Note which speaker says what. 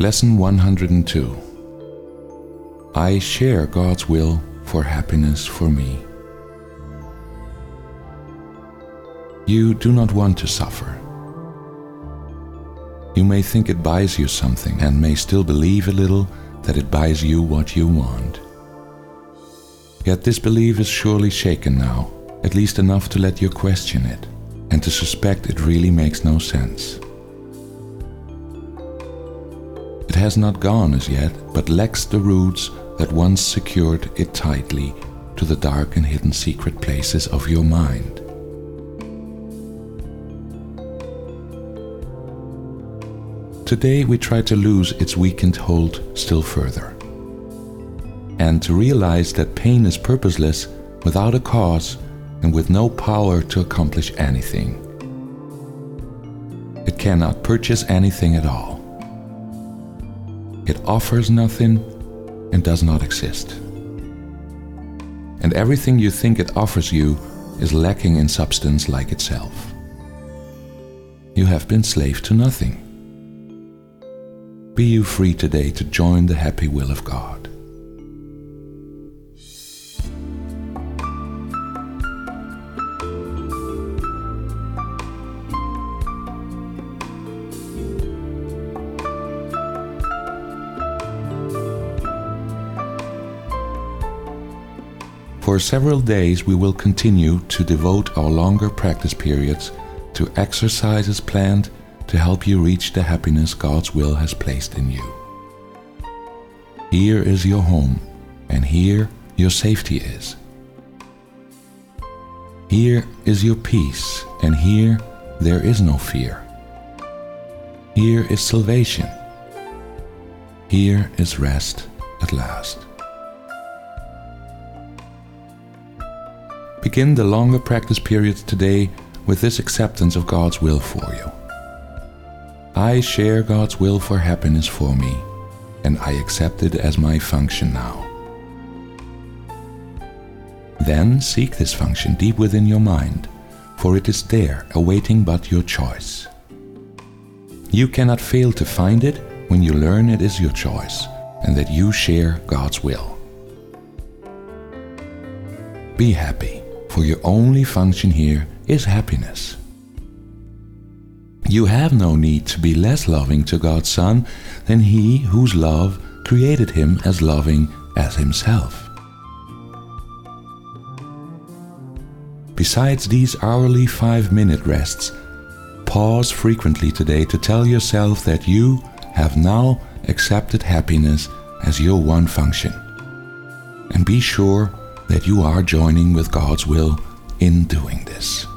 Speaker 1: Lesson 102. I share God's will for happiness for me. You do not want to suffer. You may think it buys you something and may still believe a little that it buys you what you want. Yet this belief is surely shaken now, at least enough to let you question it and to suspect it really makes no sense. It has not gone as yet, but lacks the roots that once secured it tightly to the dark and hidden secret places of your mind. Today we try to lose its weakened hold still further, and to realize that pain is purposeless, without a cause, and with no power to accomplish anything. It cannot purchase anything at all. It offers nothing and does not exist. And everything you think it offers you is lacking in substance like itself. You have been slave to nothing. Be you free today to join the happy will of God. For several days we will continue to devote our longer practice periods to exercises planned to help you reach the happiness God's will has placed in you. Here is your home, and here your safety is. Here is your peace, and here there is no fear. Here is salvation. Here is rest at last. Begin the longer practice periods today with this acceptance of God's will for you. I share God's will for happiness for me, and I accept it as my function now. Then seek this function deep within your mind, for it is there awaiting but your choice. You cannot fail to find it when you learn it is your choice, and that you share God's will. Be happy, for your only function here is happiness. You have no need to be less loving to God's Son than He whose love created Him as loving as Himself. Besides these hourly 5-minute rests, pause frequently today to tell yourself that you have now accepted happiness as your one function, and be sure that you are joining with God's will in doing this.